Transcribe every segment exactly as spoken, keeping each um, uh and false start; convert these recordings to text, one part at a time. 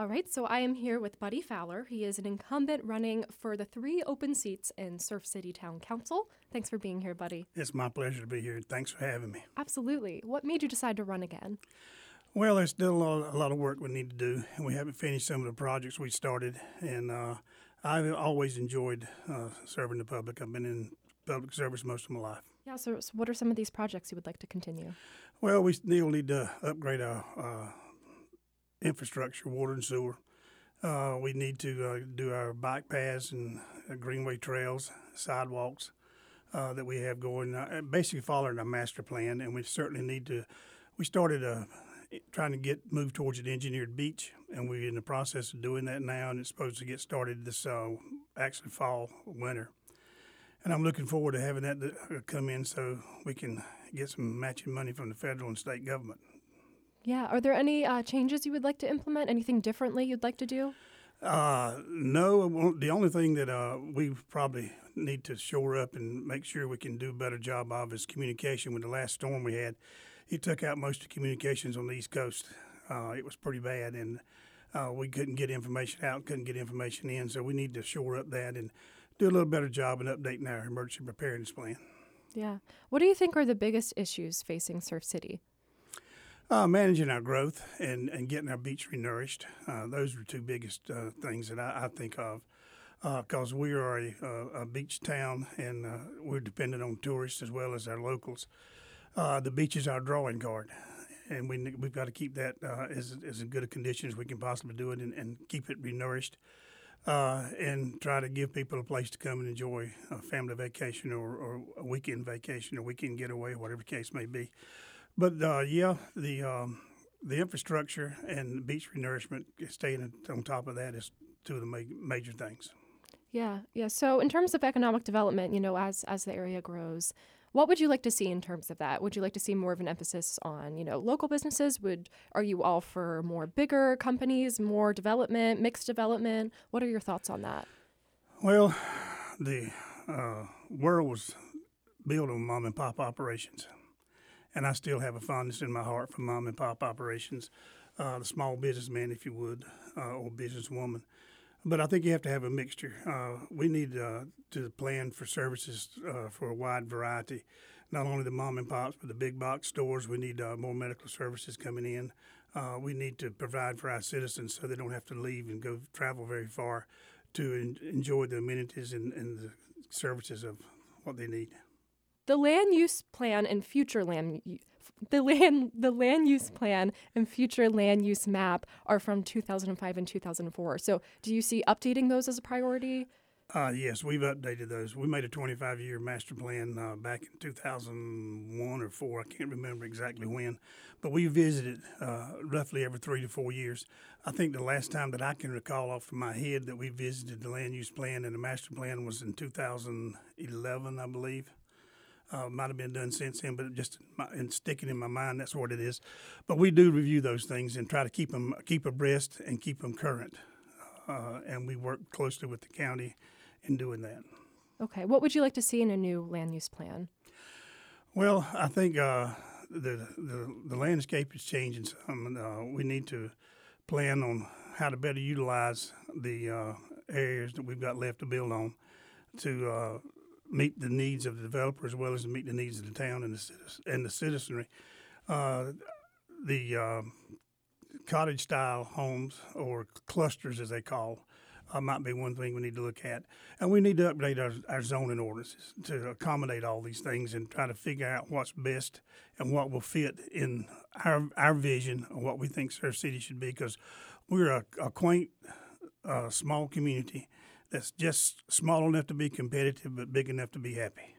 All right, so I am here with Buddy Fowler. He is an incumbent running for the three open seats in Surf City Town Council. Thanks for being here, Buddy. It's my pleasure to be here. Thanks for having me. Absolutely. What made you decide to run again? Well, there's still a lot, a lot of work we need to do, and we haven't finished some of the projects we started. And uh, I've always enjoyed uh, serving the public. I've been in public service most of my life. Yeah, so, so what are some of these projects you would like to continue? Well, we still need to upgrade our uh, infrastructure, water and sewer. Uh, we need to uh, do our bike paths and uh, greenway trails, sidewalks uh, that we have going, uh, basically following our master plan. And we certainly need to, we started uh, trying to get moved towards an engineered beach, and we're in the process of doing that now, and it's supposed to get started this uh, actually fall, winter. And I'm looking forward to having that to come in so we can get some matching money from the federal and state government. Yeah. Are there any uh, changes you would like to implement? Anything differently you'd like to do? Uh, no, the only thing that uh, we probably need to shore up and make sure we can do a better job of is communication. With the last storm we had, it took out most of the communications on the East Coast. Uh, it was pretty bad, and uh, we couldn't get information out, couldn't get information in, so we need to shore up that and do a little better job in updating our emergency preparedness plan. Yeah. What do you think are the biggest issues facing Surf City? Uh, managing our growth and, and getting our beach renourished. Uh, those are two biggest uh, things that I, I think of because uh, we are a, a, a beach town, and uh, we're dependent on tourists as well as our locals. Uh, the beach is our drawing card, and we, we've got to keep that uh, as, as good a condition as we can possibly do it, and, and keep it renourished. Uh, and try to give people a place to come and enjoy a family vacation or, or a weekend vacation or weekend getaway, whatever the case may be. But uh, yeah, the um, the infrastructure and the beach renourishment, staying on top of that is two of the ma- major things. Yeah, yeah. So in terms of economic development, you know, as as the area grows, what would you like to see in terms of that? Would you like to see more of an emphasis on, you know, local businesses? Would are you all for more bigger companies, more development, mixed development? What are your thoughts on that? Well, the uh, world was built on mom and pop operations, and I still have a fondness in my heart for mom and pop operations, uh, the small businessman, if you would, uh, or businesswoman. But I think you have to have a mixture. Uh, we need uh, to plan for services uh, for a wide variety, not only the mom and pops, but the big box stores. We need uh, more medical services coming in. Uh, we need to provide for our citizens so they don't have to leave and go travel very far to en- enjoy the amenities and, and the services of what they need. The land use plan and future land the land the land use plan and future land use map are from two thousand five and two thousand four. So do you see updating those as a priority? Uh, yes, we've updated those. We made a twenty-five year master plan uh, back in two thousand one or four. I can't remember exactly when, but we visited uh, roughly every three to four years. I think the last time that I can recall off of my head that we visited the land use plan and the master plan was in two thousand eleven, I believe. Uh, might have been done since then, but just my, and sticking in my mind, that's what it is. But we do review those things and try to keep them keep abreast and keep them current. Uh, and we work closely with the county in doing that. Okay. What would you like to see in a new land use plan? Well, I think uh, the, the the landscape is changing some. And, uh, we need to plan on how to better utilize the uh, areas that we've got left to build on to uh, meet the needs of the developer as well as to meet the needs of the town and the, and the citizenry. Uh, the uh, cottage-style homes, or clusters as they call, uh, might be one thing we need to look at. And we need to update our, our zoning ordinances to accommodate all these things and try to figure out what's best and what will fit in our our vision of what we think Surf City should be, because we're a, a quaint, uh, small community that's just small enough to be competitive but big enough to be happy.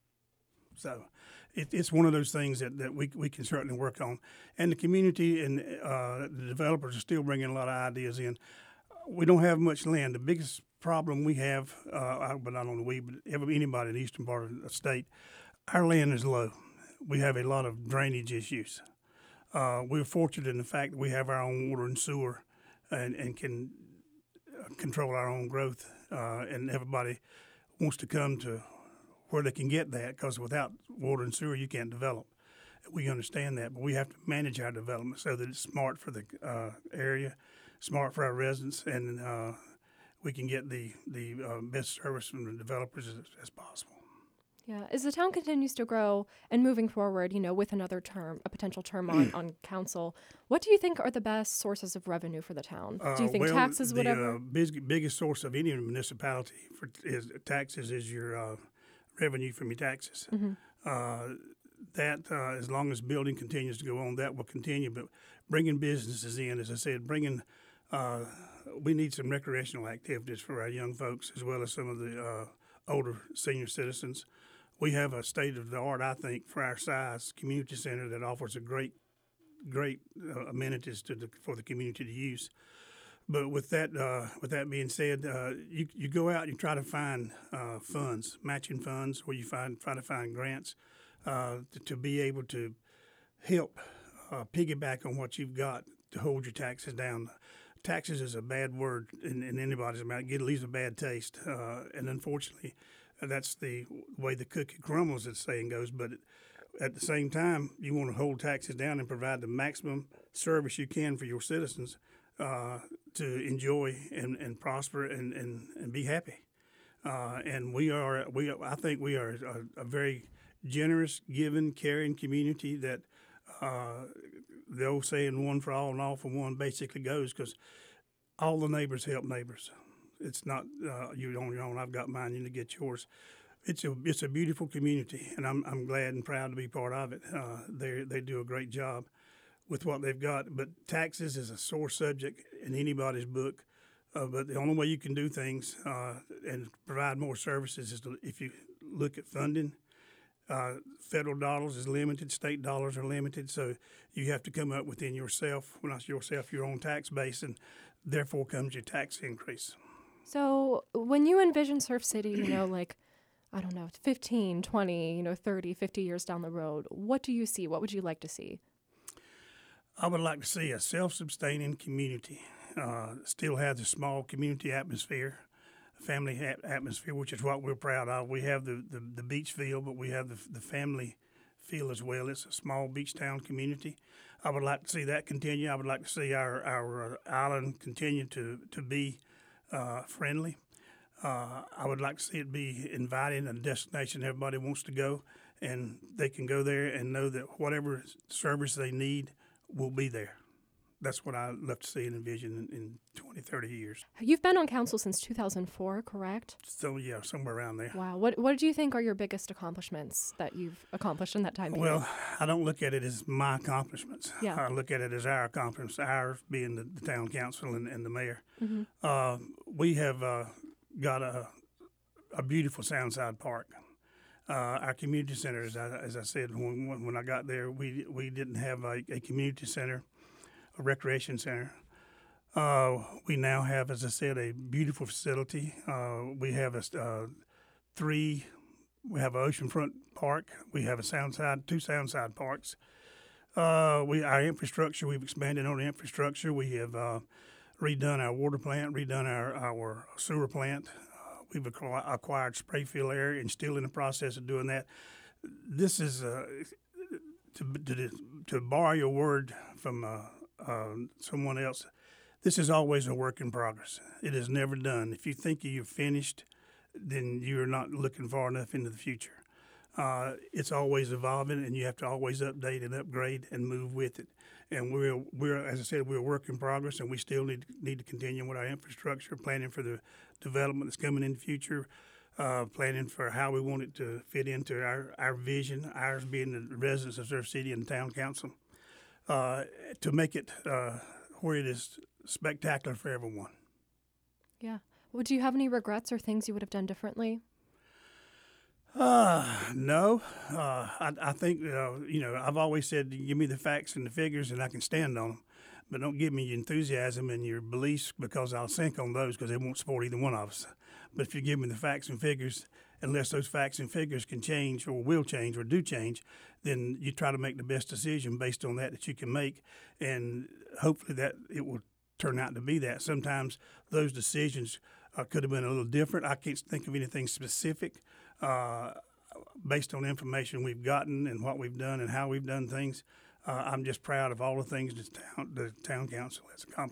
So it, it's one of those things that, that we we can certainly work on. And the community and uh, the developers are still bringing a lot of ideas in. We don't have much land. The biggest problem we have, uh, but not only we, but every, anybody in the eastern part of the state, our land is low. We have a lot of drainage issues. Uh, we're fortunate in the fact that we have our own water and sewer and, and can control our own growth, uh, and everybody wants to come to where they can get that, because without water and sewer, you can't develop. We understand that, but we have to manage our development so that it's smart for the uh, area, smart for our residents, and uh, we can get the the uh, best service from the developers as, as possible. Yeah. As the town continues to grow and moving forward, you know, with another term, a potential term on, on council, what do you think are the best sources of revenue for the town? Uh, Do you think well, taxes, the, whatever? uh, big, biggest source of any municipality for is taxes is your uh, revenue from your taxes. Mm-hmm. Uh, that uh, as long as building continues to go on, that will continue. But bringing businesses in, as I said, bringing uh, we need some recreational activities for our young folks as well as some of the uh, older senior citizens. We have a state of the art, I think, for our size community center that offers a great, great uh, amenities to the, for the community to use. But with that, uh, with that being said, uh, you you go out and you try to find uh, funds, matching funds, or you find try to find grants uh, to, to be able to help uh, piggyback on what you've got to hold your taxes down. Taxes is a bad word in, in anybody's mouth. It leaves a bad taste, uh, and unfortunately, that's the way the cookie crumbles, as the saying goes. But at the same time, you want to hold taxes down and provide the maximum service you can for your citizens uh, to enjoy and, and prosper and, and, and be happy. Uh, and we are, we I think we are a, a very generous, giving, caring community that uh, the old saying, one for all and all for one, basically goes because all the neighbors help neighbors. It's not uh, you on your own. I've got mine. You need to get yours. It's a it's a beautiful community, and I'm I'm glad and proud to be part of it. Uh, they they do a great job with what they've got. But taxes is a sore subject in anybody's book. Uh, but the only way you can do things uh, and provide more services is to, if you look at funding. Uh, federal dollars is limited, state dollars are limited, so you have to come up within yourself, well, not yourself, your own tax base, and therefore comes your tax increase. So when you envision Surf City, you know, like, I don't know, fifteen, twenty, you know, thirty, fifty years down the road, what do you see? What would you like to see? I would like to see a self-sustaining community. Uh, still has a small community atmosphere, a family ha- atmosphere, which is what we're proud of. We have the, the, the beach feel, but we have the, the family feel as well. It's a small beach town community. I would like to see that continue. I would like to see our, our uh, island continue to, to be Uh, friendly. Uh, I would like to see it be inviting, a destination everybody wants to go, and they can go there and know that whatever service they need will be there. That's what I love to see and envision in, in twenty, thirty years. You've been on council since two thousand four, correct? So, yeah, somewhere around there. Wow. What What do you think are your biggest accomplishments that you've accomplished in that time period? Well, I don't look at it as my accomplishments. Yeah. I look at it as our accomplishments, ours being the, the town council and, and the mayor. Mm-hmm. Uh, we have uh, got a, a beautiful Soundside Park. Uh, our community center, as I, as I said, when, when I got there, we we didn't have a, a community center, a recreation center. Uh, we now have, as I said, a beautiful facility. Uh, we have a uh, three. We have an oceanfront park. We have a Soundside, two Soundside parks. Uh, we our infrastructure. We've expanded on the infrastructure. We have uh, redone our water plant, redone our our sewer plant. Uh, we've acquired Sprayfield area and still in the process of doing that. This is uh, to, to to borrow your word from uh, uh, someone else. This is always a work in progress. It is never done. If you think you're finished, then you're not looking far enough into the future. Uh, it's always evolving, and you have to always update and upgrade and move with it. And we're, we're as I said, we're a work in progress, and we still need, need to continue with our infrastructure, planning for the development that's coming in the future, uh, planning for how we want it to fit into our, our vision, ours being the residents of Surf City and the town council, uh, to make it uh, where it is spectacular for everyone. Yeah. Well, do you have any regrets or things you would have done differently? Uh, no. Uh, I, I think, uh, you know, I've always said, give me the facts and the figures and I can stand on them. But don't give me your enthusiasm and your beliefs because I'll sink on those because they won't support either one of us. But if you give me the facts and figures, unless those facts and figures can change or will change or do change, then you try to make the best decision based on that that you can make. And hopefully that it will turn out to be that. Sometimes those decisions uh, could have been a little different. I can't think of anything specific. Uh, based on information we've gotten and what we've done and how we've done things, uh, I'm just proud of all the things the town, the town council has accomplished.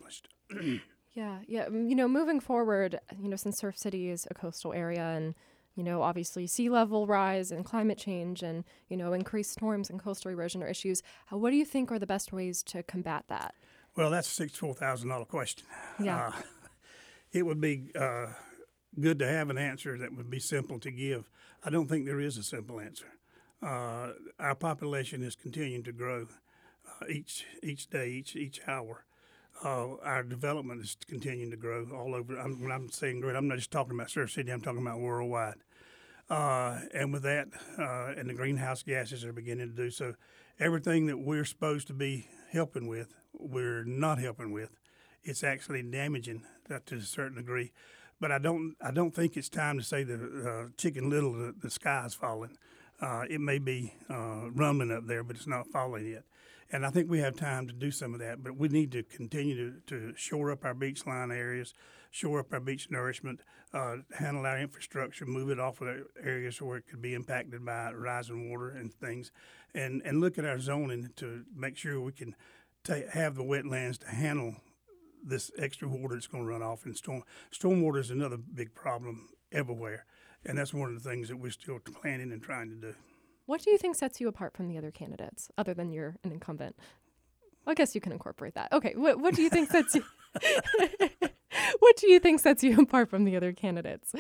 Yeah, yeah. mm, You know, moving forward, you know, since Surf City is a coastal area and, you know, obviously sea level rise and climate change and, you know, increased storms and coastal erosion are issues, uh, what do you think are the best ways to combat that? Well, that's a sixty-four thousand dollars question. Yeah. Uh, it would be uh, good to have an answer that would be simple to give. I don't think there is a simple answer. Uh, our population is continuing to grow uh, each each day, each each hour. Uh, our development is continuing to grow all over. I'm, when I'm saying great, I'm not just talking about Surf City. I'm talking about worldwide. Uh, and with that, uh, and the greenhouse gases are beginning to do so. Everything that we're supposed to be helping with, we're not helping with. It's actually damaging that to a certain degree. But I don't, I don't think it's time to say the uh, Chicken Little, the, the sky's falling. Uh, it may be uh, rumbling up there, but it's not falling yet. And I think we have time to do some of that, but we need to continue to, to shore up our beach line areas, shore up our beach nourishment, uh, handle our infrastructure, move it off of the areas where it could be impacted by rising water and things, and, and look at our zoning to make sure we can ta- have the wetlands to handle this extra water that's going to run off. And storm stormwater is another big problem everywhere, and that's one of the things that we're still planning and trying to do. What do you think sets you apart from the other candidates, other than you're an incumbent? I guess you can incorporate that. Okay, what what do you think sets you? What do you think sets you apart from the other candidates?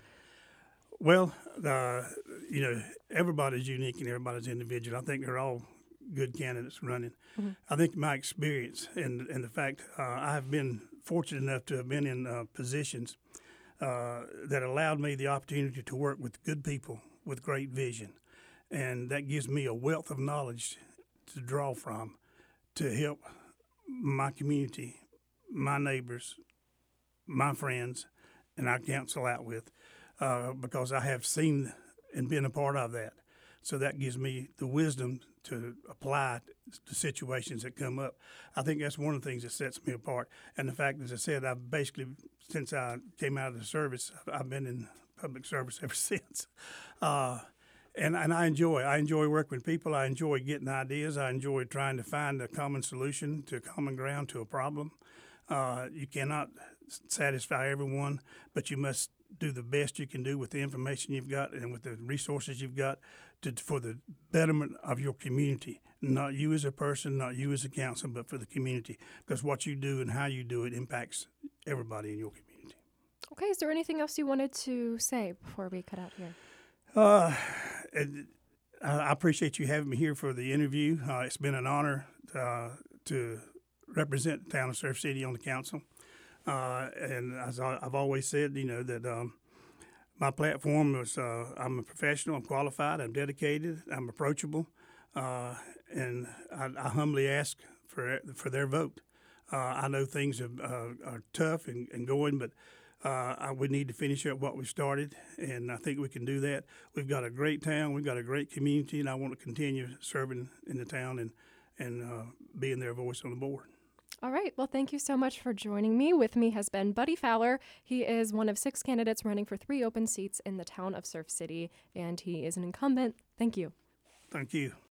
Well, uh, you know, everybody's unique and everybody's individual. I think they're all good candidates running. Mm-hmm. I think my experience and and the fact uh, I've been fortunate enough to have been in uh, positions uh, that allowed me the opportunity to work with good people with great vision. And that gives me a wealth of knowledge to draw from to help my community, my neighbors, my friends, and our council out with uh, because I have seen and been a part of that. So that gives me the wisdom to apply to situations that come up. I think that's one of the things that sets me apart. And the fact, as I said, I've basically, since I came out of the service, I've been in public service ever since. Uh, And, and I enjoy. I enjoy working with people. I enjoy getting ideas. I enjoy trying to find a common solution to a common ground to a problem. Uh, you cannot satisfy everyone, but you must do the best you can do with the information you've got and with the resources you've got to, for the betterment of your community. Not you as a person, not you as a council, but for the community. Because what you do and how you do it impacts everybody in your community. Okay, is there anything else you wanted to say before we cut out here? Uh, and I appreciate you having me here for the interview. Uh, it's been an honor uh, to represent the town of Surf City on the council. Uh, and as I, I've always said, you know, that um, my platform is uh, I'm a professional, I'm qualified, I'm dedicated, I'm approachable, uh, and I, I humbly ask for for their vote. Uh, I know things are, uh, are tough and, and going, but Uh, I, we need to finish up what we started, and I think we can do that. We've got a great town. We've got a great community, and I want to continue serving in the town and, and uh, being their voice on the board. All right. Well, thank you so much for joining me. With me has been Buddy Fowler. He is one of six candidates running for three open seats in the town of Surf City, and he is an incumbent. Thank you. Thank you.